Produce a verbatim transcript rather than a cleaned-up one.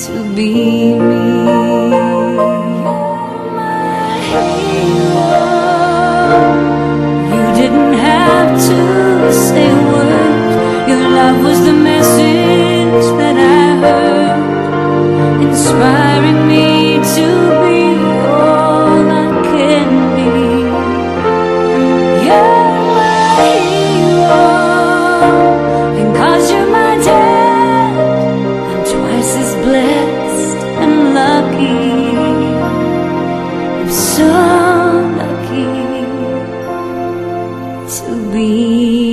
to be me. You're my hero. You didn't have to say a word. Your love was the message that I heard, inspiring me to be all I can be. You're my hero, and 'cause you're my dad, I'm twice as blessed and lucky. I'm so lucky to be